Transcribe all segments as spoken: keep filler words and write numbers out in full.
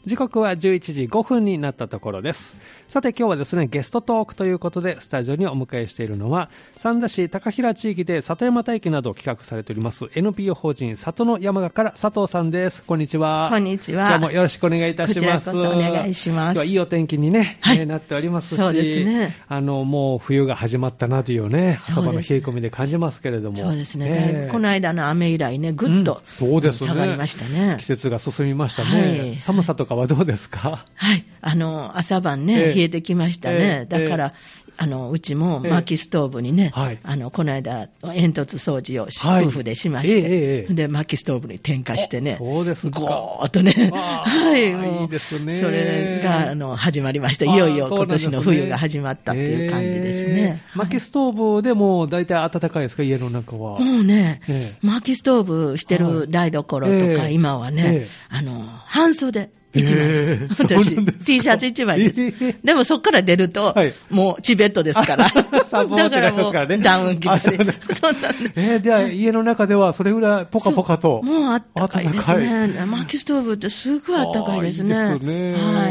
時刻はじゅういちじごふんになったところです。さて今日はですね、ゲストトークということでスタジオにお迎えしているのは、三田市高平地域で里山体験などを企画されております エヌピーオー 法人里の山から佐藤さんです。こんにちは。 こんにちは。 今日もよろしくお願いいたします。 こちらこそお願いします。 今日はいいお天気に、ね、 はい、 えー、なっておりますし、 そうですね、 あのもう冬が始まったなというね、朝晩の冷え込みで感じますけれども、 そうですね、 えー、 だいぶこの間の雨以来ね、ぐっと、うん、そうですね、下がりましたね。 季節が進みましたね、はい、寒さとかはどうですか？ はい、あの朝晩ね、えー、冷えてきましたね、えー、だから、えーあのうちも薪ストーブにね、えーはい、あのこの間煙突掃除を夫婦でしまして、はいえー、で薪ストーブに点火してね、 そうですか、 ゴーっとね、はい、もういいですね、 それがあの始まりました。いよいよ今年の冬が始まったっていう感じですね。 えー、薪ストーブでも大体暖かいですか、家の中は？ もうね、えー、薪ストーブしてる台所とか、はいえー、今はね、えー、あの半袖一枚です。私、T シャツ一枚です。えー、でもそこから出ると、はい、もうチベットですから。だからもうダウン着て。そうなんです。 えー、では家の中ではそれぐらいポカポカと。 もうあったかいですね。薪ストーブってすごいあったかいですね。 いいですね。 はい。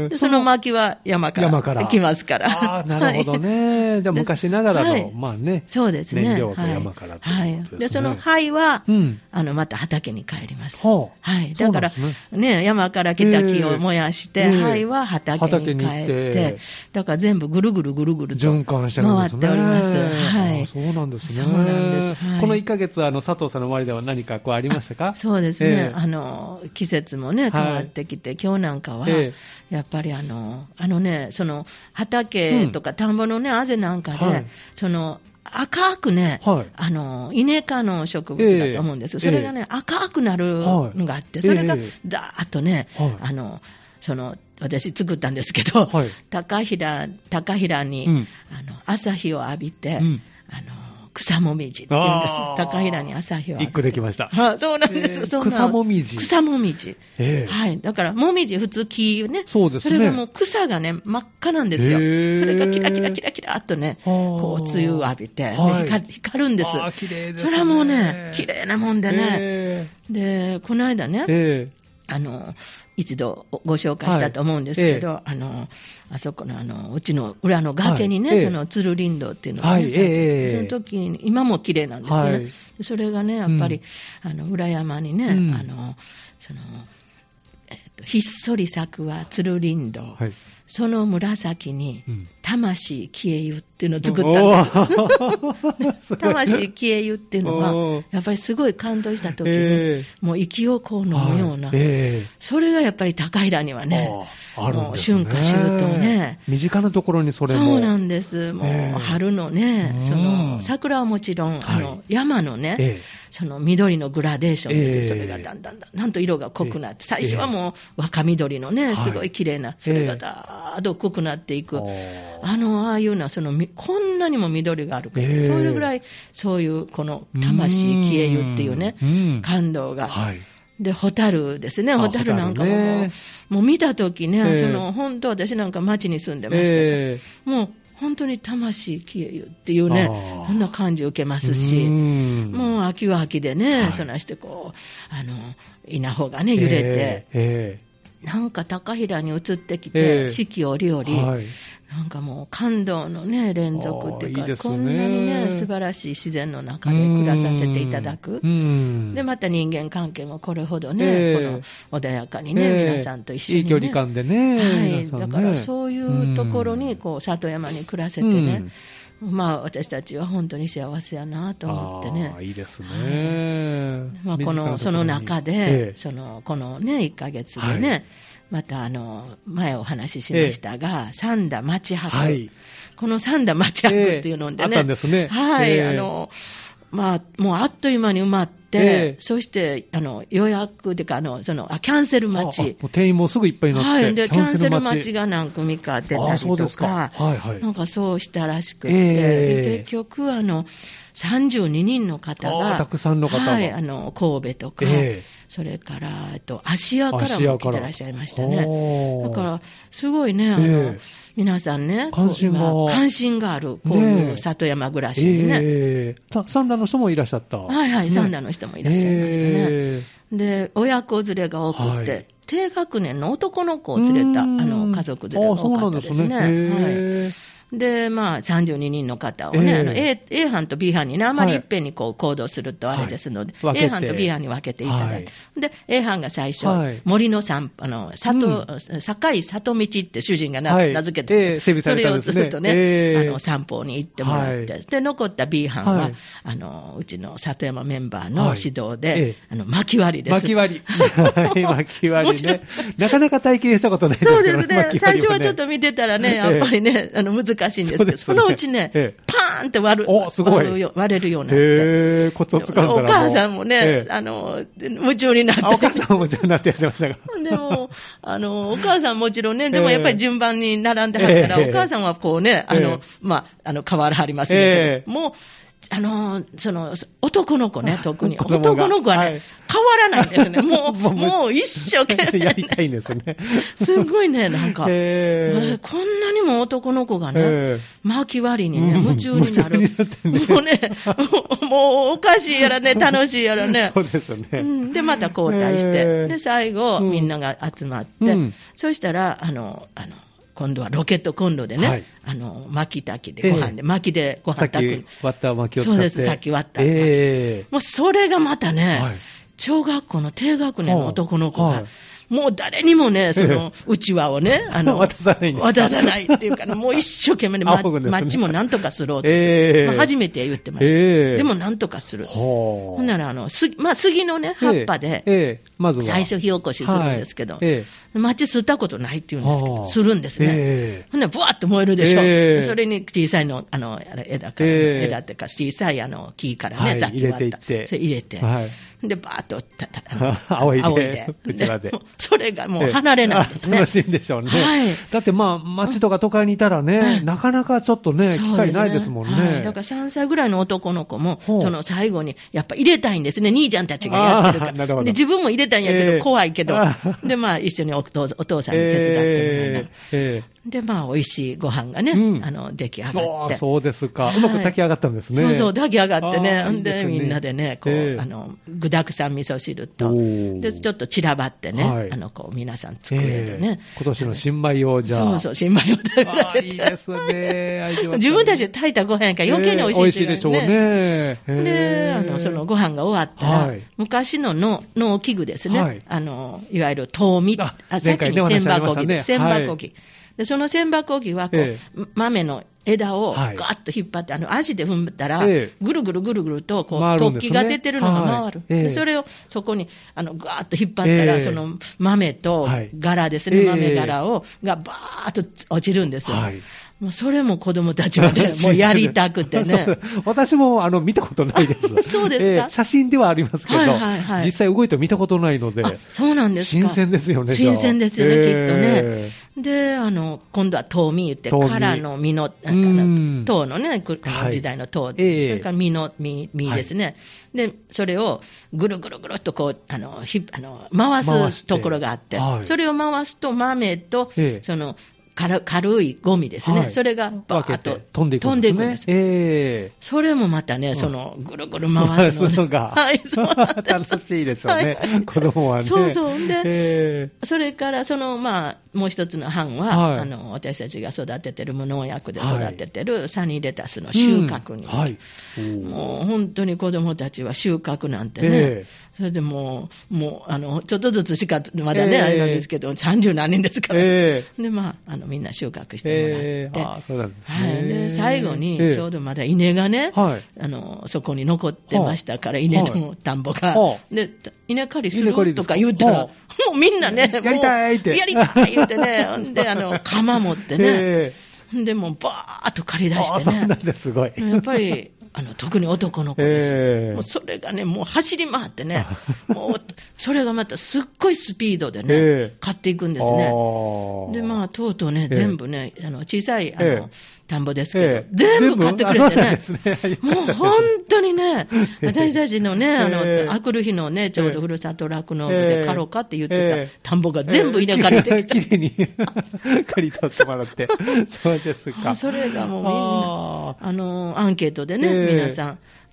でその薪は山から。山から来ますから。 ああ、なるほどね。はい、じゃあ昔ながらの、はい、まあね。 そうですね。 燃料が山からということですね。 はい。で、その灰は、うん、あの、また畑に帰ります。はあ、はい。だから、ね、ね、山から来た木を燃やして、灰は畑に帰って、だから全部ぐるぐるぐるぐると循環してるんですね。 回っております。はい。 そうなんですね。 そうなんです。 はい、このいっかげつ、あの、佐藤さんの周りでは何かこうありましたか？ そうですね。えー、あの、季節もね、変わってきて、はい、今日なんかは、えー、やっぱりあの、あのね、その、畑とか田んぼのね、あぜなんかで、はい、その、赤くね、はい、あの、イネ科の植物だと思うんです。えー、それがね、えー、赤くなるのがあって、それがだーっとね、はい、あの、その、私作ったんですけど、はい、高平、高平に、うん、あの、朝日を浴びて、うん、あの、草もみじって言うんです。高平に朝日を浴びて。 一個できました。 あ、そうなんです。えー、そんな草もみじ。 草もみじ。えー、はい。だから、もみじ普通木ね。そうですね。それがもう草がね、真っ赤なんですよ。えー、それがキラキラキラキラっとね、こう、梅雨を浴びて、はい、光, 光るんです。 あ、綺麗ですね。 それはもうね、綺麗なもんでね。えー、で、この間ね、えーあの、一度ご紹介したと思うんですけど、はいええ、あの、あそこのあの、うちの裏の崖にね、はい、その、つるりんどうっていうのがね、はいええ、その時に、今も綺麗なんですね。はい、それがね、やっぱり、うん、あの、裏山にね、うん、あの、その、えっと、ひっそり咲くはつるりんどう、はい、その紫に、魂消えゆっていうのを作ったんです。魂消えゆっていうのは、やっぱりすごい感動した時に、えー、もう息をこう飲むような、はいえー、それがやっぱり高平にはね、 あるんですね、 もう春夏秋冬ね。 身近なところにそれも。 そうなんです。もう、えー、春のね、その、桜はもちろん、あの、はい、山のね、えー、その緑のグラデーションですよ。えー、それがだんだんだんだんと色が濃くなって、最初はもう若緑のね、すごい綺麗な、それがだーっと濃くなっていく。あの、ああいうのは、その、こんなにも緑があるから、えー、そういうぐらい、そういう、この、魂消えゆっていうね、う感動が。はいで、ホタルですね。ホタルなんかももう、ね、もう見たときね、えー、その、本当私なんか町に住んでましたから、えー、もう本当に魂消えゆっていうね、こんな感じを受けますし、もう秋は秋でね、はい、そなしてこう、あの、稲穂がね、揺れて、えーえーなんか高平に移ってきて、えー、四季折々、はい、なんかもう感動のね、連続っていうか、いいですね、こんなにね、素晴らしい自然の中で暮らさせていただく。で、また人間関係もこれほどね、えー、この穏やかにね、えー、皆さんと一緒に、ね。 いい距離感でね。 はい。ね、だからそういうところに、こう、里山に暮らせてね、まあ私たちは本当に幸せやなと思ってね。 ああ、いいですね。 はい、まあこの、その中で、ええ、その、このね、いっかげつでね、はい、またあの、前お話ししましたが、ええ、三田町博。はい、この三田町博っていうのでね。ええ、あったんですね。はい、ええ、あの、まあ、もうあっという間に埋まって、ええ、そして、あの、予約でか、あの、その、あ、キャンセル待ち。 もう定員もすぐいっぱいになって。 はい。で、キャンセル待ちが何組か出たりとか。あ、そうですか。はいはい。なんかそうしたらしくて。ええ、で結局、あの、さんじゅうににんの方が。 たくさんの方が。 はい。あの、神戸とか。ええ、それから、えっと、芦屋からも来てらっしゃいましたね。だから、すごいね、あの、ええ、皆さんね、関心が、関心がある、こういう里山暮らしにね。ええ、三田の人もいらっしゃった。 はいはい、三田の人もいらっしゃいましたね。えー、で、親子連れが多くて、はい、 低学年の男の子を連れたあの家族連れが多かったですね。 あ、そうなんですね。 で、まあ、さんじゅうににんの方をね、えー、あの A, A 班と B 班にね、あまりいっぺんにこう行動するとあれですので、はい、A 班と B 班に分けていただいて、はい、で、A 班が最初、はい、森の散歩、あの、里、うん、堺里道って主人がな、はい、名付けて、えー、整備されたんですね、それをずっとね、えー、あの、散歩に行ってもらって、はい、で、残った B 班は、はい、あの、うちの里山メンバーの指導で、はい、えー、あの、巻き割りです。 巻き割り。巻き割りね。なかなか体験したことないですけどね。 そうですね。ね、最初はちょっと見てたらね、やっぱりね、あの、難しいんですけど、そのうちね、ええ、パーンって割る、 お、すごい。 割るよ、割れるようになって。 へー、コツをつかんだら。 お母さんもね、ええ、あの、夢中になって。 お母さんも夢中になってやってましたが。 でも、あの、お母さんもちろんね、でもやっぱり順番に並んではったら、ええ、お母さんはこうね、あの、え、まあ、あの、変わらはりますけど、え、もう、あの、その、男の子ね、特に。男の子はね、はい、変わらないんですね。もう、もう一生懸命、ね。 やりたいんですね。 すごいね、なんか、えー、こんなにも男の子がね、えー、巻き割りにね、夢中になる。うん、ね、もうねもう、もうおかしいやらね、楽しいやらね。 そうですね。 うん、で、また交代して、えー、で、最後、みんなが集まって、うん、そしたら、あの、あの、今度はロケットコンロでね、はい、あの、巻き炊きでご飯で、えー、巻きでご飯炊く。 さっき割った巻きを使って。 そうです、さっき割った。 えー、 もうそれがまたね、はい、小学校の低学年の男の子が、はい、もう誰にもね、その、うちわをね、あの、 渡さないんですか？ 渡さないっていうかね、もう一生懸命ね、ま、ね、マッチもなんとかすろうとする。えーまあ、初めて言ってました。えー、でもなんとかする。ほんなら、あの、す、まあ、杉のね、葉っぱで、えーえー、まずは最初火起こしするんですけど、はいえー、マッチ吸ったことないって言うんですけど、するんですね。えー、ほんなら、ブワーッと燃えるでしょ。えー、それに小さいの、あの、枝から、えー、枝っていうか、小さいあの、木からね、雑菌割った。それ入れて、はい、で、バーッと、た、た、あの、仰いで、うちわで。それがもう、離れないですね。 楽しいんでしょうね。はい、だってまあ、町とか都会にいたらね、うん、なかなかちょっとね、機会ないですもんね。はい、 だからさんさいぐらいの男の子も、その最後に、やっぱ入れたいんですね。兄ちゃんたちがやってるから。で、自分も入れたいんやけど、えー、怖いけど。で、まあ、一緒にお父、お父さんに手伝ってもらいながら。えーえーで、まあ、美味しいご飯がね、うん、あの、出来上がって。 そうですか。うまく炊き上がったんですね。 そうそう、炊き上がってね。んで、みんなでね、こう、えー、あの、具沢山味噌汁と、で、ちょっと散らばってね、はい、あの、こう、皆さん机でね。 えー、今年の新米をじゃあ。 そうそう、新米を食べられて。 いいですね。 自分たちで炊いたご飯やから余計に美味しい、ね。 美味しいでしょうね。 で、あの、そのご飯が終わったら、はい、昔の農農機具ですね。はい、あの、いわゆる糖蜜、あ、さっきに千箱機で、千箱機。で、その千箱機はこう、ええ、豆の枝をガーッと引っ張って、はい、あの、足で踏んだら、ええ、ぐるぐるぐるぐると、こう、突起が出てるのが回る。はい、で、それをそこに、あの、ガーッと引っ張ったら、え、その豆と柄ですね、豆柄を、がバーッと落ちるんですよ。はい、もうそれも子供たちはね、もうやりたくてね。 私もあの見たことないです。 そうですか、えー、 写真ではありますけど、はいはいはい、実際動いて見たことないので。 そうなんですか。 新鮮ですよね。 新鮮ですよね、えー、きっとね。で、あの、今度は糖味言って、からの実の、なんか糖のね、時代の糖、はい、それから実の実、実ですね、はい。で、それをぐるぐるぐるっとこう、あの、ひあの回すところがあって、はい、それを回すと豆と、えー、その、軽, 軽いゴミですね、はい、それがバーッと飛んでいくんです、ね、んでいくんです、えー、それもまたね、そのぐるぐる回すの、ね、 のが、はい、そうなんです楽しいでしょうね、はい、子供はね。 そうそうで、えー、それからその、まあ、もう一つの班は、はい、あの私たちが育ててる無農薬で育ててるサニーレタスの収穫に、うんはい、もう本当に子供たちは収穫なんてね、えー、それでもう、もうあのちょっとずつしかまだね、えー、あれなんですけど、さんじゅう何人ですから、えー、でまああのみんな収穫してもらって、えー、あそうなんですね、はい、で最後にちょうどまだ稲がね、えー、あのそこに残ってましたから、稲の田んぼが、はい、で稲刈りするとか言うたら、もうみんなね、 やりたいって。 やりたい言うてね、ほんで、あの、鎌持ってね、えー、で、もうバーっと刈り出してね。あ、 そうなんです、すごい。 やっぱり、あの、特に男の子です。えー、もうそれがね、もう走り回ってね、もう、それがまたすっごいスピードでね、えー、刈っていくんですね。で、まあ、とうとうね、全部ね、あの、小さい、あの、えー田んぼですけど、えー、全部買ってくれてね、ねもう本当にね、私たちのね、あの、えー、あくる日のね、ちょうどふるさと酪農部で刈ろうかって言ってた田んぼが全部稲刈りできた。 きれいに刈り取ってもらって。そうですか。 それがもうみんな、あの、アンケートでね、えー、皆さん、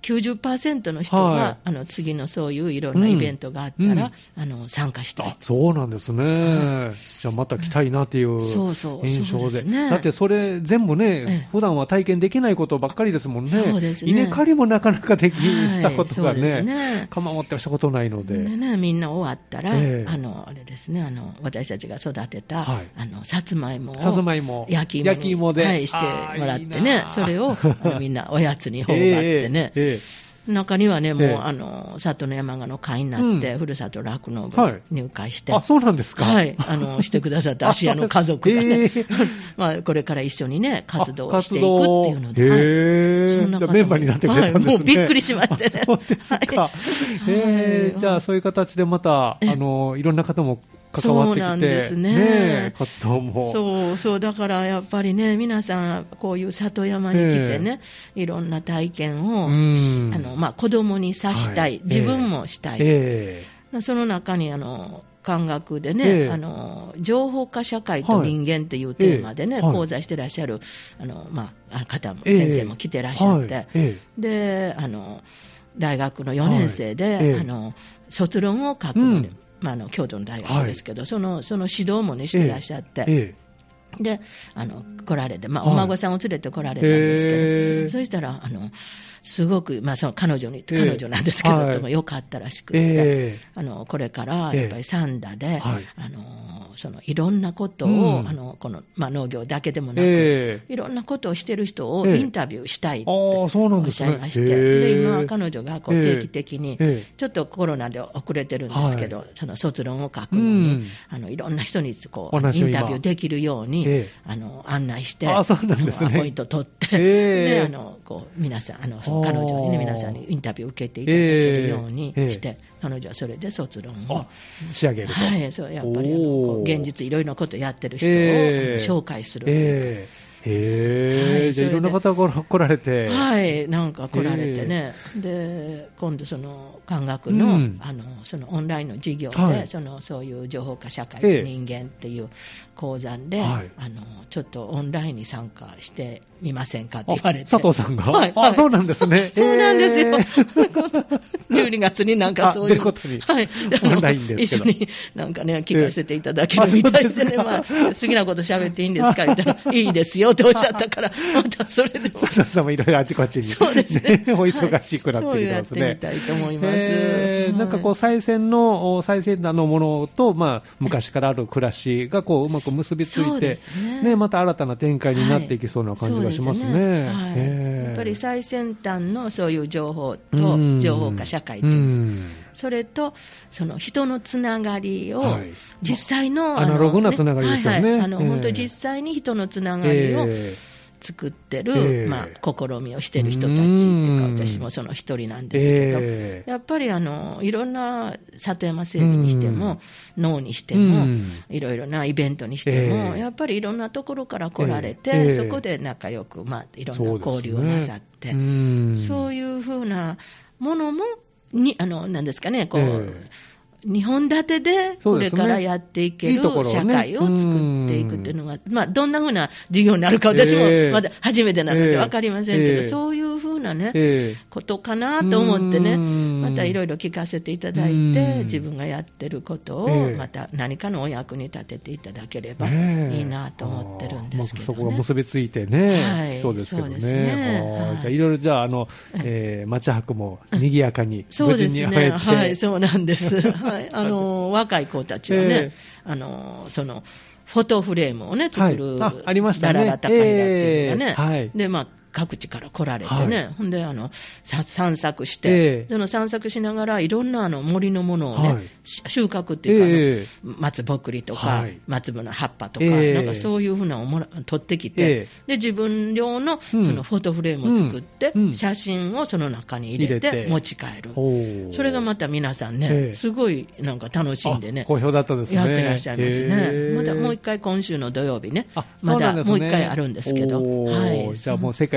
きゅうじゅっパーセント の人が、はい、あの次のそういういろんなイベントがあったら、うん、あの参加したい。 あ、そうなんですね、はい、じゃあまた来たいなっていう印象で、そうそうそうですね、だってそれ全部ね、普段は体験できないことばっかりですもんね。そうですね、稲刈りもなかなかでき、はい、したことがね、ね、鎌持ってしたことないので、 でね、みんな終わったら、えー、あのあれですね、あの私たちが育てた、はい、あのさつまいもをさつまいも焼き芋に、焼き芋で、はい、してもらってね、それをあのみんなおやつに頬張ってね、えーえー中にはね、もう、ええ、あの里の山鹿の会になって、うん、ふるさと酪農部に入会して、 はい、あ、そうなんですか。 はい、あのしてくださった芦屋の家族がね、えーまあ、これから一緒にね活動をしていくっていうので、はい、そんなじゃあメンバーになってくれたんですね。 はい、もうびっくりしましてね。 そうですか。はい、えー、じゃあそういう形でまたあのいろんな方も関わってきて、そうなんですね。ね、活動も。 そうそう、だからやっぱりね、皆さんこういう里山に来てね、えー、いろんな体験を、あのまあ、子供にさしたい、はい、自分もしたい。えー、その中にあの漢学でね、えー、あの情報化社会と人間っていうテーマでね、はい、講座してらっしゃるあの、まあ、方も、えー、先生も来てらっしゃって、はい、えー、であの大学のよねん生で、はいえー、あの卒論を書くので、うん、まあ、あの京都の大学ですけど、はい、その、その指導も、ね、してらっしゃって、えーえー、であの来られて、まあ、お孫さんを連れて来られたんですけど、はい、そしたらあのすごく、まあ、その彼女に、えー、彼女なんですけど、はい、とも良かったらしくて、えー、あのこれからやっぱり三田で、えーはい、あのそのいろんなことを、うん、あのこのまあ、農業だけでもなく、えー、いろんなことをしてる人をインタビューしたいっておっしゃいまして、えーでで今は彼女がこう定期的に、えー、ちょっとコロナで遅れてるんですけど、はい、その卒論を書くのに、うん、あのいろんな人にこうインタビューできるように、えー、あの案内して、 あ、そうなんですね、 アポイント取って、えー、であのこう皆さんあの彼女にね、皆さんにインタビューを受けていただけるようにして、えーえー、彼女はそれで卒論を仕上げると、 はい、そうやっぱりあのこう現実いろいろなことやってる人を、えー、紹介するっていうか、えーへえ、はい、じゃあいろんな方が来られて、 はい、なんか来られてね、で今度その漢学の、うん、あのそのオンラインの授業で、はい、そのそういう情報化社会と人間っていう講座で、はい、あのちょっとオンラインに参加してみませんかって言われて、 佐藤さんが、 はい、 あ、そうなんですね。 そうなんですよ。じゅうにがつになんかそういうことに、 はい、 オンラインですけど一緒になんかね聞かせていただけるみたいでね、まあ好きなこと喋っていいんですか言ったらいいですよっておっしゃったから、またそれで佐藤さんもいろいろあちこちに、 そうですね、 お忙しくなってきてますね。 そうやってみたいと思います。 えーはい、なんかこう最先の最先端のものと、まあ、昔からある暮らしがこううまく結びついて、ねね、また新たな展開になっていきそうな感じがしますね。はい、ね、はいえー、 やっぱり最先端のそういう情報と情報化社会っていうんですか、それとその人のつながりを、はい、実際のアナログなつながりですよね。はいはい、 あの、えー、本当実際に人のつながりを、えー作ってる、えーまあ、試みをしてる人たちっていうか、私もその一人なんですけど、えー、やっぱりあのいろんな里山整備にしても農にしてもいろいろなイベントにしても、えー、やっぱりいろんなところから来られて、えー、そこで仲良く、まあ、いろんな交流をなさって、そうですね、そういうふうなものもにあのなんですかねこう、えーにほん立てでこれからやっていける社会を作っていくっていうのが、まあ、どんなふうな授業になるか私もまだ初めてなので分かりませんけど、えー、そういうふうなね、えー、ことかなと思ってね、またいろいろ聞かせていただいて、自分がやってることをまた何かのお役に立てていただければいいなと思ってるんですけどね。 そこが結びついてね、はい、そうですけどね。ね、はい、じゃあいろいろじゃあ、あの、えー、町博も賑やかに無事に会えて、 はい、そうなんです。はい、あの若い子たちはね、えー、あのそのフォトフレームをね作る、 はい、あ、ありましたね、 ダララ高平っていうのがね、 えーはい、でまあ各地から来られてね、はい、ほんであの散策して、えー、その散策しながらいろんなあの森のものをね、はい、収穫っていうか、えー、松ぼっくりとか、はい、松葉の葉っぱとか、えー、なんかそういうふうなのをもら取ってきて、えー、で自分用のそのフォトフレームを作って、うん、写真をその中に入れて持ち帰る、うん、それがまた皆さんね、えー、すごいなんか楽しんでね、 好評だったですね、 やってらっしゃいますね、えー、まだもう一回今週の土曜日ね、まだもう一回あるんですけど、 はい、じゃあもう世界に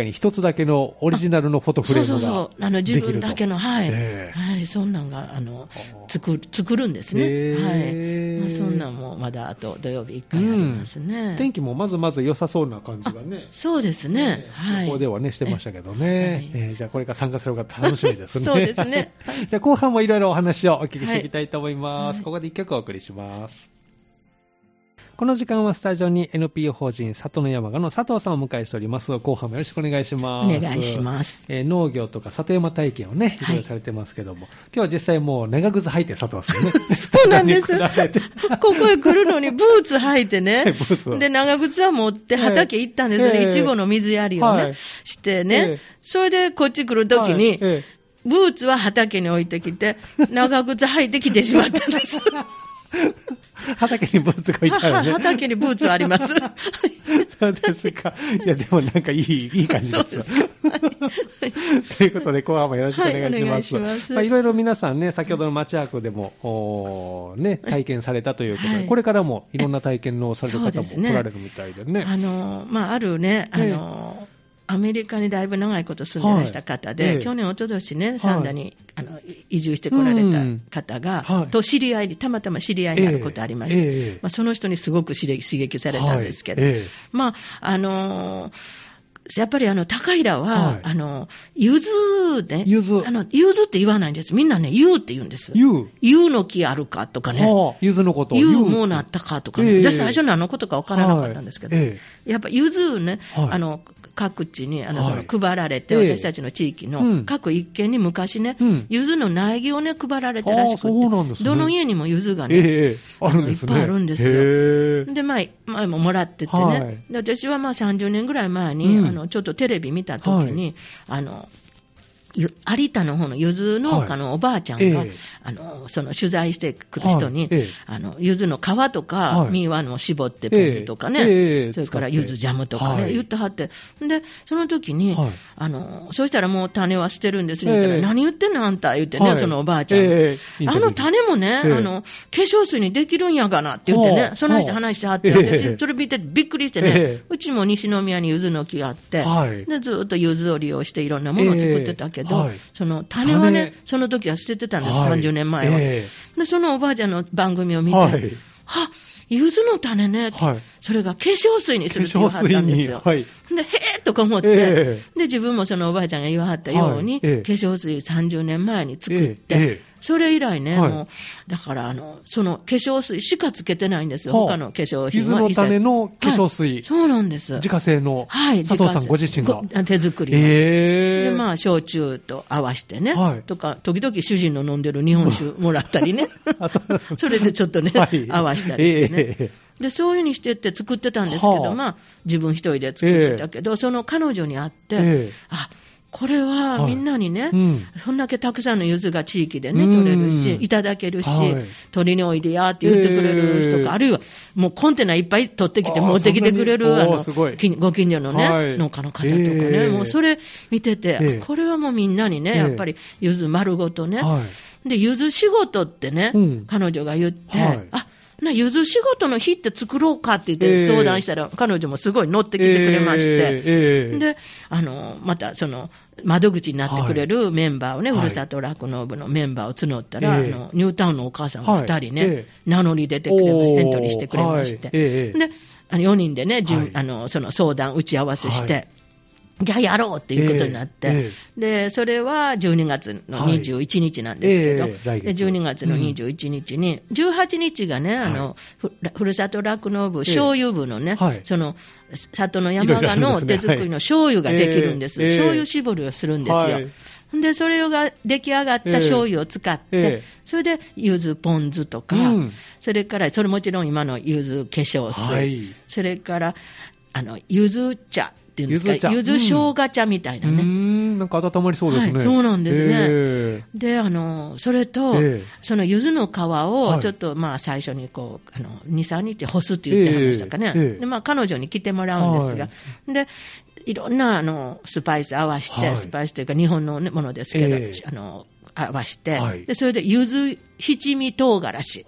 に一つだけのオリジナルのフォトフレームができると。 そうそうそう、あの自分だけの、はい、えー、はい、そんなんがあの作る、作るんですね。えー、はい、まあ、そんなんもまだあと土曜日いっかいありますね。 うん、天気もまずまず良さそうな感じがね。 そうですね。 えー、はい。ここではねしてましたけどね。はい、えー、じゃあこれから参加する方楽しみですね。 そうですね。 じゃあ後半もいろいろお話をお聞きしていきたいと思います。はい、ここでいっきょくお送りします。この時間はスタジオに エヌピーオー 法人里の山賀の佐藤さんをお迎えしております。後半もよろしくお願いします。 お願いします。 えー、農業とか里山体験をね、いろいろされてますけども、はい、今日は実際もう長靴履いて佐藤さんね。 そうなんです。ここへ来るのにブーツ履いてね、ブーツで長靴は持って畑行ったんですよね。いちごの水やりをね、はい、してね、えー、それでこっち来るときに、はい、えー、ブーツは畑に置いてきて、長靴履いてきてしまったんです。 畑にブーツが置いてあるね。 畑にブーツあります。 そうですか。いや、でもなんかいい、いい感じですよ。そうです。はい、ということで、後半もよろしくお願いします。はい、お願いします。まあ、いろいろ皆さんね、先ほどの町役でも、おね、体験されたということで、はい、これからもいろんな体験をされる方も来られるみたいでね。 あの、まあ、あるね、あの、えーアメリカにだいぶ長いこと住んでらした方で、はい、ええ、去年、おととしね、三田に、はい、あの移住してこられた方が、うん、はい、と知り合い、たまたま知り合いになることありまして、ええ、まあ、その人にすごく刺激されたんですけど、はい、ええ、まあ、あのーやっぱりあの高平は、はい、あの柚子ね、柚子あの柚子って言わないんです。みんなね、柚って言うんです。柚柚の木あるかとかね、 はあ、柚子のこと、 柚もうなったかとかね、えー、私最初何のことか分からなかったんですけど、はい、えー、やっぱ柚子ね、はい、あの各地にあの、はい、その配られて、私たちの地域の各一軒に昔ね、うん、柚子の苗木をね配られたらしくて、ね、どの家にも柚子がね、えー、あるんですね、いっぱいあるんですよ。で、前、前ももらっててね、はい、で私はまあさんじゅうねんぐらい前に、うん、あのちょっとテレビ見たときに、はい、あの有田の方の柚子農家のおばあちゃんが、はい、えー、あのその取材してくる人に、はい、えー、あの柚子の皮とか、はい、実はの絞ってポン酢とかね、えーえー、それから柚子ジャムとかね、はい、言ってはって、でその時に、はい、あのそうしたらもう種は捨てるんですね、えー、言ったら何言ってんのあんた言ってね、はい、そのおばあちゃん、えー、あの種もね、えー、あの化粧水にできるんやがなって言ってね、その人話してはって、私、えー、それ見てびっくりしてね、えー、うちも西宮に柚子の木があって、はい、でずっと柚子を利用していろんなものを作ってたけど、えーはい、その種はね、その時は捨ててたんです、はい、さんじゅうねんまえは、えー、でそのおばあちゃんの番組を見て、はい、は柚子の種ね、はい、それが化粧水にするって言わはったんですよ。はい、でへーとか思って、えー、で自分もそのおばあちゃんが言わはったように、はい、えー、化粧水さんじゅうねんまえに作って、えーえー、それ以来ね、はい、もうだからあのその化粧水しかつけてないんですよ、はあ、他の化粧品は。 柚子の種の化粧水、はい、 そうなんです。 自家製の、はい、佐藤さんご自身が手作りの、えー、でまあ焼酎と合わせてね、はい、とか時々主人の飲んでる日本酒もらったりねそれでちょっとね、はい、合わせたりしてね、えー、でそういう風にしてって作ってたんですけど、はあ、まあ自分一人で作ってたけど、えー、その彼女に会って、えー、あこれはみんなにね、はい、うん、そんだけたくさんの柚子が地域でね取れるし、いただけるし、はい、取りにおいでやって言ってくれる人か、えー、あるいはもうコンテナいっぱい取ってきて持ってきてくれるあのご近所のね、はい、農家の方とかね、えー、もうそれ見てて、えー、これはもうみんなにね、やっぱり柚子丸ごとね、はい、で柚子仕事ってね、うん、彼女が言って、はい、あな柚子仕事の日って作ろうかって言って相談したら、えー、彼女もすごい乗ってきてくれまして、えーえー、であのまたその窓口になってくれるメンバーをね、はい、ふるさと酪農部のメンバーを募ったら、はい、あのニュータウンのお母さんがふたりね、はい、名乗り出てくれまエントリーしてくれまして、はい、であのよにんでね、はい、あのその相談打ち合わせして、はい、じゃあやろうっていうことになって、えーえー、でそれはじゅうにがつのにじゅういちにちなんですけど、はいえー、でじゅうにがつのにじゅういちにちに、うん、じゅうはちにちがね、あの、はい、ふるさと酪農部醤油部のね、えーはい、その里の山鹿の手作りの醤油ができるんです、はい、醤油搾りをするんですよ、はい、でそれが出来上がった醤油を使って、えー、それで柚子ポン酢とか、うん、それからそれもちろん今の柚子化粧水、はい、それからあの柚子茶っていうんですか、柚子生姜茶みたいなね、うん、うーんなんか温まりそうですね、 はい、そうなんですね、えー、であのそれと、えー、その柚子の皮をちょっと、はい、まあ最初にこうあの にさんにち干すって言ってはりましたかね、えーえー、でまあ彼女に来てもらうんですが、はい、でいろんなあのスパイス合わせて、はい、スパイスというか日本の、ね、ものですけど、えー、あの合わせて、はい、でそれで柚子七味唐辛子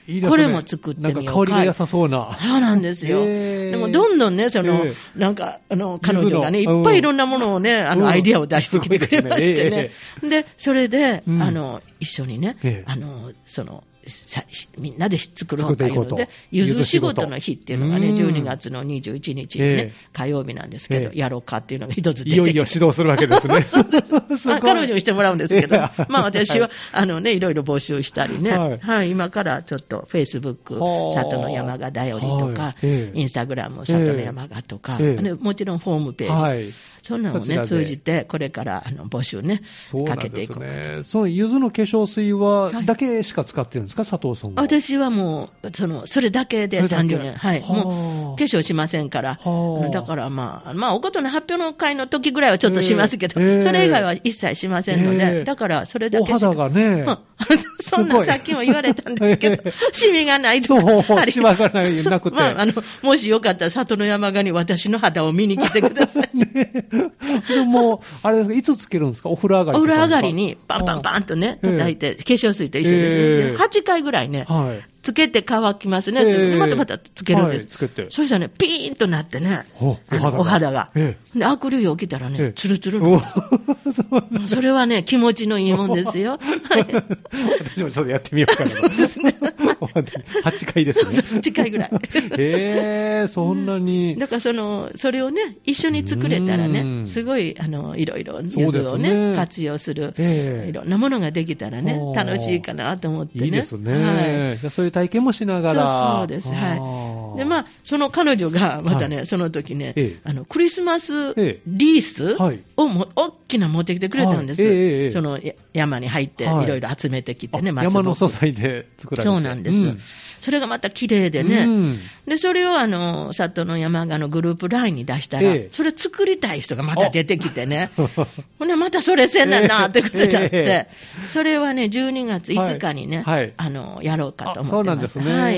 いいですね。 これも作ってみようか。 なんか香りが良さそうな。 そうなんですよ。 えー、 でもどんどんね、その、えー、なんか、あの、彼女がね、いっぱいいろんなものをね、あの、アイディアを出してきてくれましてね。で, ねえー、で、それで、うん、あの、一緒にね、えー、あの、その、みんなで作ろうというので、ゆず仕事の日っていうのがね、じゅうにがつのにじゅういちにちにね、えー、火曜日なんですけど、えー、やろうかっていうのが一つ出てきて。 いよいよ指導するわけですね。 そうです。彼女にしてもらうんですけど、まあ私は、あのね、いろいろ募集したりね、はい、はい、今からちょっとフェイスブック、里の山賀だよりとか、はい、インスタグラム、里の山賀とか、えー、もちろんホームページ、はい、そんなのをね、通じて、これからあの募集ね、かけていこうかと。そうなんですね。 そのゆずの化粧水は、だけしか使ってるんですか、佐藤さんは。 私はもう、その、それだけでさんじゅうねん。はい。もう、化粧しませんから。だからまあ、まあ、おことの発表の会の時ぐらいはちょっとしますけど、えー、それ以外は一切しませんので、えー、だからそれだけしか。 お肌がね。 そんなさっきも言われたんですけど、シミがないとか。そう、シワがない、なくて。 まあ、あの、もしよかったら、里の山賀に私の肌を見に来てください。 ね、でも、あれですか、いつつけるんですか、お風呂上がり。 お風呂上がりに、パンパンパンとね、叩いて、化粧水と一緒ですね。えー、はちかいぐらいね。はい。つけて乾きますね。えー、またまたつけるんです。はい、つけて。そしたらね、ピーンとなってね、お肌が。お肌がえー、で、アクリル起きたらね、えー、ツルツルの。それはね、気持ちのいいもんですよ。はい、 私もちょっとやってみようかな。そうですね。はちかいですね。 はちかいぐらい。 へー、そんなに。 だからその、それをね、一緒に作れたらね、すごい、あの、いろいろ、ゆずをね、ね活用する、えー、いろんなものができたらね、楽しいかなと思ってね。 いいですね。はい、そういう体験もしながら。 そうそうです。はい。で、まあ、その彼女が、またね、はい、その時ね、ええ、あの、クリスマスリースをも、大きな持ってきてくれたんです。はいええ、その、山に入って、いろいろ集めてきてね、 はい、山の素材で作られて。 そうなんです。うん、それがまた綺麗でね、うん、で、それをあの、里の山賀のグループラインに出したら、ええ、それ作りたい人がまた出てきてね、ほんで、またそれせんななってことになって、ええ、それはね、じゅうにがついつかにね、はいはい、あの、やろうかと思ってます。 そうなんですね。 はい。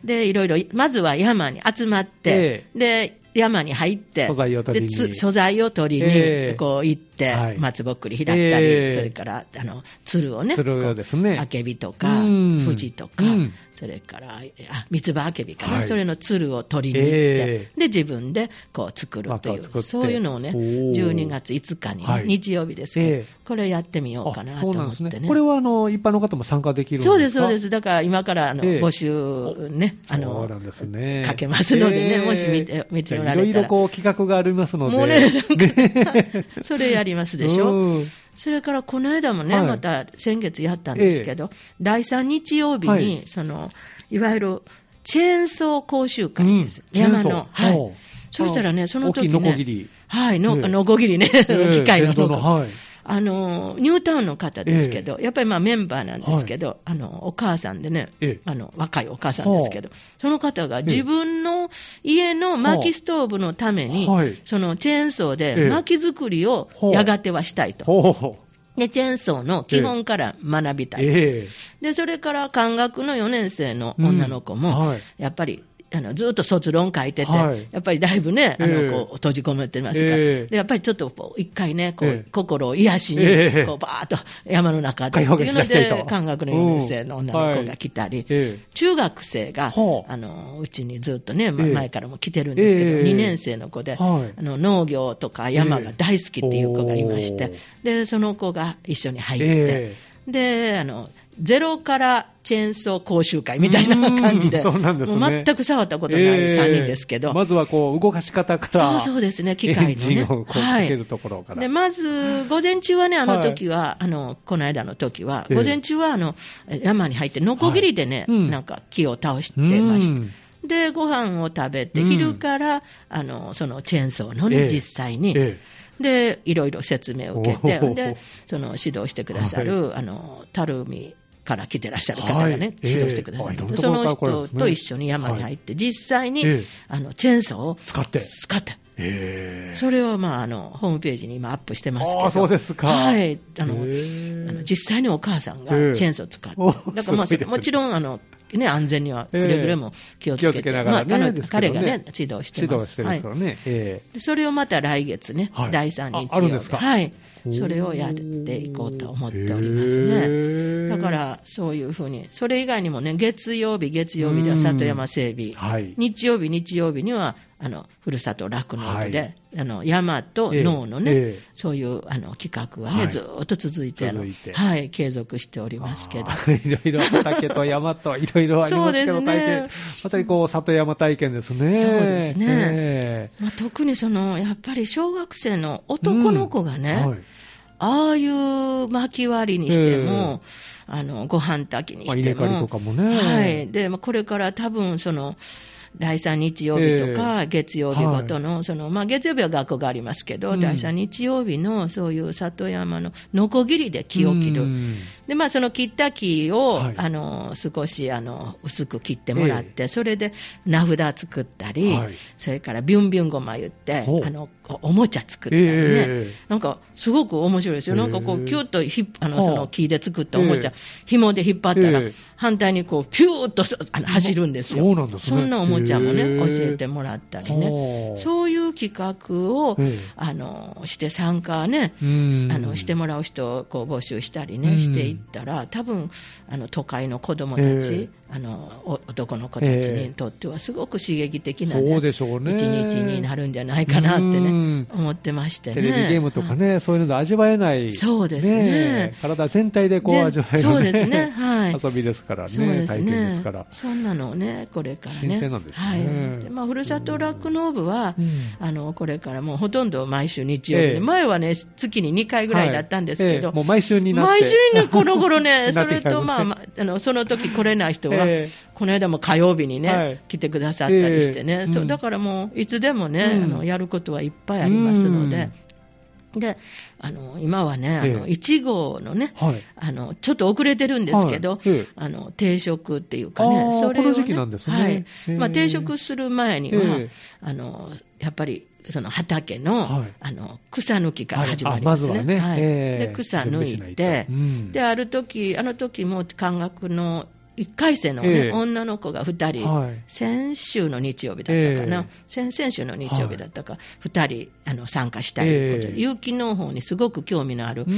で、いろいろ、まずは山に集まって、ええ、で、山に入って、 素材を取りに、 で素材を取りに、えー、こう行って、はい、松ぼっくり拾ったり、えー、それから、あの、鶴をね、 鶴ですね。 あけびとか、富士とか、うん、それから、あ、三つ葉あけびかな、はい、それの鶴を取りに行って、えー、で、自分でこう作るという、ま、そういうのをね、じゅうにがついつかに、ね、はい、日曜日ですけど、えー、これやってみようかなと思ってね。そうなんですね。 これは、あの、一般の方も参加できるんですか？ そうです、そうです。だから今から、あの、えー、募集ね、あの、 そうなんですね。 かけますのでね、えー、もし見て、見ておられたら。 いろいろこう企画がありますので。 もうね、ねそれやりますでしょ。それからこの間もね、はい、また先月やったんですけど、ええ、だいさん日曜日に、はい、そのいわゆるチェーンソー講習会です、うん、山の。はい。そうしたらね、その時ね、 大きいノコギリ。 はい、の、ええ、ノコギリね、ええ、機械のノコギリ。はい、あの、ニュータウンの方ですけど、ええ、やっぱりまあメンバーなんですけど、はい、あの、お母さんでね、ええ、あの、若いお母さんですけど、その方が自分の家の薪ストーブのために、はい、そのチェーンソーで薪作りをやがてはしたいと。で、チェーンソーの基本から学びたい。ええ、で、それから漢学のよねん生の女の子も、うんはい、やっぱり、あのずっと卒論書いてて、はい、やっぱりだいぶね、あの、えー、こう閉じ込めてますから、えー、でやっぱりちょっとこう一回ね、こう、えー、心を癒しに、えー、こうバーッと山の中で、っていうので、漢学のよねん生の女の子が来たり、うんはい、中学生が、あのうちにずっとね、前からも来てるんですけど、えー、にねん生の子で、はい、あの農業とか山が大好きっていう子がいまして、でその子が一緒に入って、えー、であのゼロからチェーンソー講習会みたいな感じで、そうなんですね、もう全く触ったことないさんにんですけど、 えー、まずはこう動かし方から、 そうそうですね、機械のね、エンジンをこうかけるところから、 はい、でまず午前中はね、あの時は、はい、あのこの間の時は、午前中はあの山に入って、ノコギリでね、はい、なんか木を倒してました。でご飯を食べて、昼から、あのそのチェーンソーのね、えー、実際に。えーで、いろいろ説明を受けて、で、その指導してくださる、はい、あの、垂水から来てらっしゃる方がね、はい、指導してくださる、えー、その人と一緒に山に入って、はい、実際に、えー、あの、チェーンソーを使って。 使って。 えー、 それを、まあ、あの、ホームページに今アップしてますけど。 あ、そうですか。 はい。あの、えー、あの実際にお母さんがチェーンソーを使って。えー、だから、まあ、もちろん、あの、 ね、安全にはくれぐれも気をつけて、えー、気をつけながらね、まあ、彼, 彼がね、指導してます。指導してるからね。はい、えー、それをまた来月ね、はい、だいさん日曜日。あるんですか？はい。それをやっていこうと思っておりますね。だからそういうふうに、それ以外にもね、月曜日、月曜日では里山整備、はい、日曜日、日曜日にはあのふるさと酪農部で、はい、あの山と農のね、えーえー、そういうあの企画がね、はい、ずっと続いて、続いてはい、継続しておりますけど。 いろいろ畑と山といろいろありますけど、そうですね、体験、まさにこう里山体験ですね。 そうですね。えーまあ、特にそのやっぱり小学生の男の子がね、うんはい、ああいう巻き割りにしても、えー、あのご飯炊きにしても、まあ、稲刈りとかもね、はい、で、まあ、これから多分そのだいさん日曜日とか月曜日ごとの、えーそのまあ、月曜日は学校がありますけど、うん、だいさん日曜日のそういう里山のノコギリで木を切る、でまあ、その切った木を、はい、あの少しあの薄く切ってもらって、えー、それで名札作ったり、はい、それからビュンビュンゴマ言ってあのおもちゃ作ったりね、えー、なんかすごく面白いですよ。なんかこうキュッとひあのその木で作ったおもちゃ、えー、紐で引っ張ったら、えー、反対にこうピューッとあの走るんですよ。そうなんですね。そんなおもちゃもね教えてもらったりね、そういう企画をあのして参加ね、あのしてもらう人をこう募集したりねしていったら、多分あの都会の子どもたち、あの男の子たちにとってはすごく刺激的な、ね、そうでしょうね、一日になるんじゃないかなってね思ってましてね。 テレビゲームとかね、そういうので味わえない、 そうですね、 ね、体全体でこう味わえる、ね、 そうですね、はい、 遊びですからね、そうですね、体験ですから、 そんなのをねこれからね、 新鮮なんですね、はい、 でまあ、ふるさと酪農部は、うん、あのこれからもうほとんど毎週日曜日で、ええ、前はね月ににかいぐらいだったんですけど、 はいええ、もう毎週になって、 毎週にこの頃ねそれと、まあ、あのその時来れない人は、ええ、この間も火曜日にね、はい、来てくださったりしてね、ええ、そうだからもういつでもね、うん、あのやることはいっぱいありますので、うん、であの今はね、あのいち号のね、はい、あのちょっと遅れてるんですけど、はいええ、あの定食っていうかね、それをね、この時期なんですね、はい、まあ、定食する前には、え、あのやっぱりその畑 の,、はい、あの草抜きから始まりますね、はい、まずはね、はい、で草抜いて、うん、である時あの時も漢学のいっかい生の、ねえー、女の子がふたり、はい、先週の日曜日だったかな、えー、先々週の日曜日だったか、はい、ふたりあの参加したいということで、えー、有機農法にすごく興味のある、うん、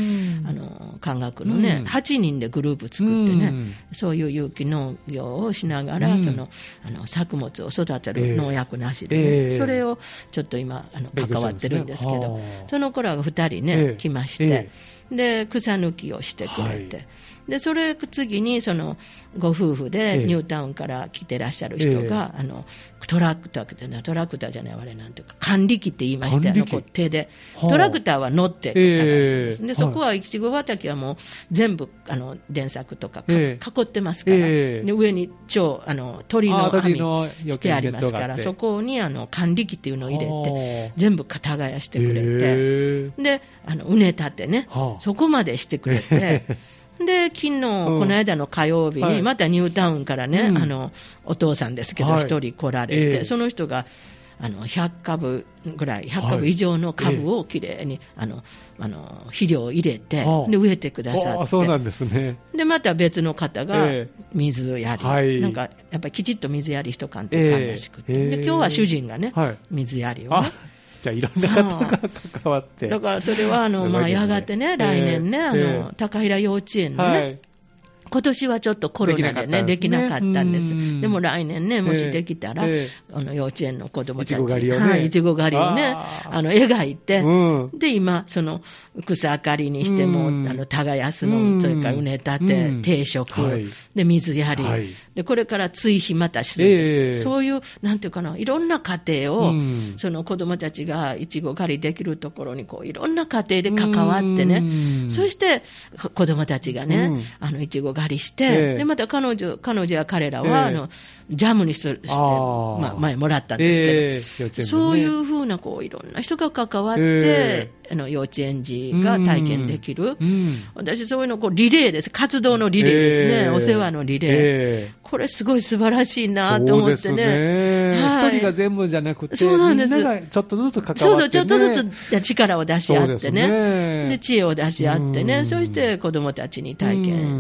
あの漢学のね、うん、はちにんでグループ作ってね、うん、そういう有機農業をしながら、うん、そのあの作物を育てる農薬なしで、ね、えー、それをちょっと今あの関わってるんですけど、その頃はふたりね、えー、来まして、えー、で草抜きをしてくれて、はい、でそれ次にそのご夫婦でニュータウンから来てらっしゃる人が、ええ、あのトラクタートラクターじゃないあれなんていうか管理機って言いまして、あのこう手で、はあ、トラクターは乗って耕すんです、ええ、でそこはいちご畑はもう全部あの電柵とか、ええ、囲ってますから、ええ、で上に超あの鳥の網してありますから、そこにあの管理機っていうのを入れて全部耕してくれて、ええ、であの畝立てね、はあ、そこまでしてくれてで昨日、うん、この間の火曜日にまたニュータウンからね、はい、あのお父さんですけど一人来られて、はいえー、その人があのひゃっかぶぐらいひゃっかぶ以上の株をきれいに、はいえー、あのあの肥料を入れて、はあ、で植えてくださって、 そうなんですね。 でまた別の方が水やり、えーはい、なんかやっぱりきちっと水やりしとかんといかんらしくて、えー、で今日は主人がね、はい、水やりをね、 じゃあいろんな方が関わって、 だからそれはあの、ねまあ、やがてね来年ね、えー、あの、えー、高平幼稚園のね、はい、今年はちょっとコロナでねできなかったんです。でも来年ねもしできたら、えー、あの幼稚園の子どもたちいちご狩りをね、はい、いちご狩りをねあの描いて、うん、で今その草刈りにしても、うん、あの耕すの、うん、それから畝立て、うん、定食、はい、で水やり、はい、でこれから追肥またするんですけど、えー、そういうなんていうかないろんな家庭を、うん、その子どもたちがいちご狩りできるところにこういろんな家庭で関わってね、うん、そして子どもたちがね、うん、あのいちご狩りして、えー、でまた彼女、彼女や彼らは、えー、あのジャムにするして、まあ、前もらったんですけど、えーね、そういうふうなこういろんな人が関わって、えー、あの幼稚園児が体験できる、うん、私そういうのこうリレーです、活動のリレーですね、えー、お世話のリレー、えー、これすごい素晴らしいなと思ってね、 ね、はい、一人が全部じゃなくて、そうなんです、みんながちょっとずつ関わって、ね、そうそう、ちょっとずつ力を出し合ってね、で知恵を出し合ってね、うん、そして子どもたちに体験ね、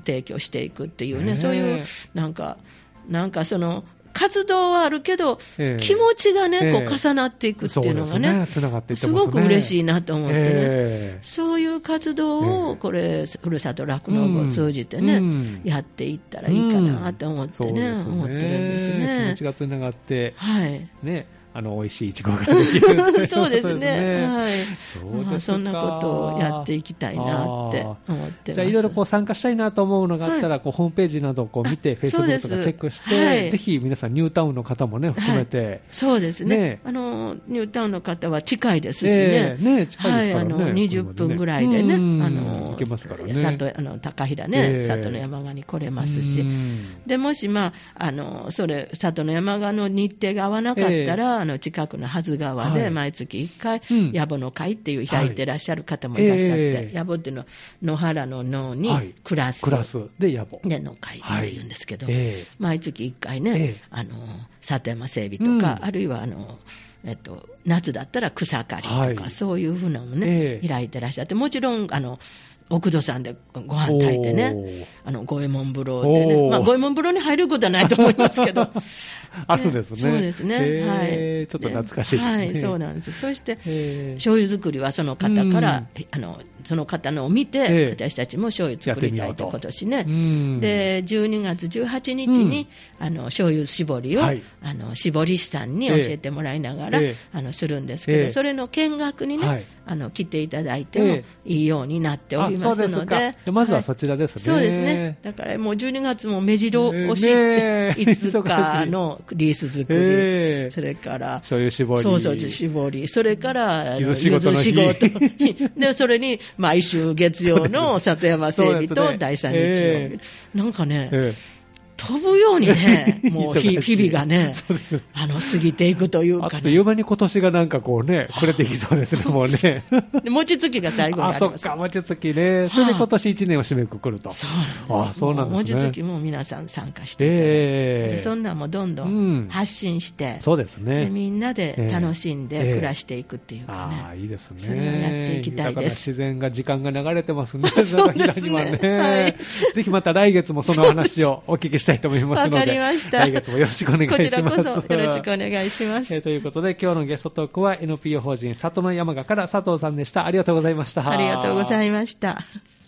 提供していくっていうね、そういうなんかなんかその活動はあるけど、えー、気持ちがね、えー、こう重なっていくっていうのがね、ね、繋がっていってますね、すごく嬉しいなと思ってね、えー、そういう活動をこれ、えー、ふるさと酪農部を通じてね、うん、やっていったらいいかなと思ってね、うん、思ってるんですね。 気持ちが繋がって、 はいね、あの美味しいイチゴができるということですね。 そうですね。はい。そうですか。そんなことをやっていきたいなって思ってます。 じゃあいろいろこう参加したいなと思うのがあったら、はい、こうホームページなどをこう見て、フェイスブックとかチェックして、はい、ぜひ皆さんニュータウンの方もね含めて、はい、 そうですね。ね、あのニュータウンの方は近いですしね。 えー、ね近いですからね。はい、あのにじゅっぷんぐらいでね、あの行けますからね。 里あの高平ね、えー、里の山鹿に来れますし、でもしまああのそれ里の山鹿の日程が合わなかったら、えー、あの近くのはず川で毎月いっかい、はい、野暮の会っていう開いてらっしゃる方もいらっしゃって、はい、野暮っていうのは野原の野にクラス、 はい、クラスで野暮での会っていうんですけど、 はい、えー、 毎月いっかいね、えー、あの里山整備とか、うん、あるいはあのえっと、夏だったら草刈りとか、はい、そういうふうなのをね、えー、開いてらっしゃって、もちろんあの奥戸さんでご飯炊いてね、あの五右衛門風呂でね、まあ、五右衛門風呂に入ることはないと思いますけどあるんですね。 そうですね、はい、 ちょっと懐かしいですね。 はい、そうなんです。そして醤油作りはその方から、あのその方のを見て、私たちも醤油作りたいと今年ね、でじゅうにがつじゅうはちにちに、うん、あの醤油絞りを、はい、あの絞り師さんに教えてもらいながら、えー、あのするんですけど、えー、それの見学にね、はい、あの来ていただいてもいいようになっておりますので、 えー、まずはそちらですね、 はい、そうですね。だからもうじゅうにがつも目白押しっていつかのリース作り、えー、それから醤油絞り、 そうそう絞り、それから柚子仕事の日でそれに毎週月曜の里山整備とだいさんにち曜日、えー、なんかね、えー飛ぶようにね、もう日々がね、あの過ぎていくというか、ね、 あっという間に今年がなんかこうね、暮れていきそうですね、もうね。 で餅つきが最後にあります。 あ、そっか、餅つきね。それで今年いちねんを締めくくると。 はあ、あ、 そうなんですね。 餅つきも皆さん参加していただいて、えー、でそんなんもどんどん発信して、うん、 そうですね。 でみんなで楽しんで暮らしていくっていうかね。 えー、ああ、いいですね。 それをやっていきたいです。だから自然が、時間が流れてますね。 そうですね。はい、 ぜひまた来月もその話をお聞きしたいと思いますので。来月もよろしくお願いします。こちらこそよろしくお願いします。 えー、ということで今日のゲストトークは エヌピーオー 法人里の山鹿から佐藤さんでした。ありがとうございました。 ありがとうございました。